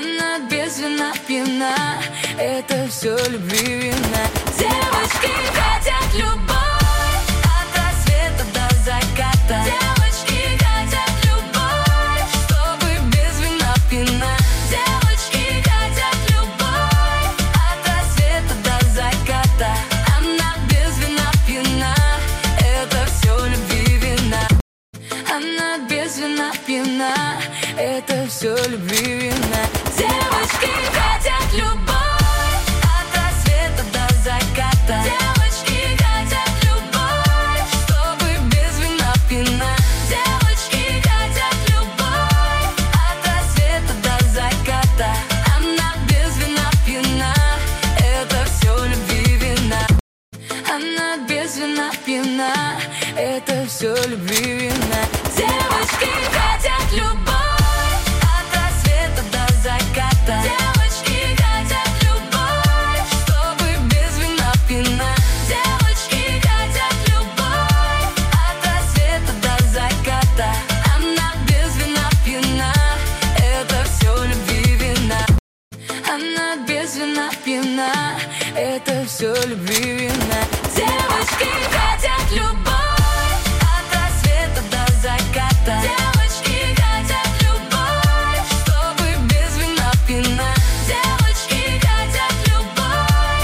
Она без вина пьяна, это все любви вина. Девочки хотят любовь от рассвета до заката. Девочки хотят любовь, чтобы без вина пьяна. Девочки хотят любовь от рассвета до заката. Она без вина пьяна, это все любви вина. Она без вина пьяна, это все любви вина. Девочки хотят любовь от рассвета до заката. Девочки хотят любовь, чтобы без вина пьяна. Девочки хотят любовь от рассвета до заката. Она без вина пьяна, это все любви вина. Она без вина пьяна, это все любви вина. Девочки хотят любовь от рассвета до заката. Девочки хотят любовь, чтобы без вина пьяна. Девочки хотят любовь от рассвета до заката. Она без вина пьяна, это все любви вина. Она без вина пьяна, это все любви вина. Девочки хотят любовь.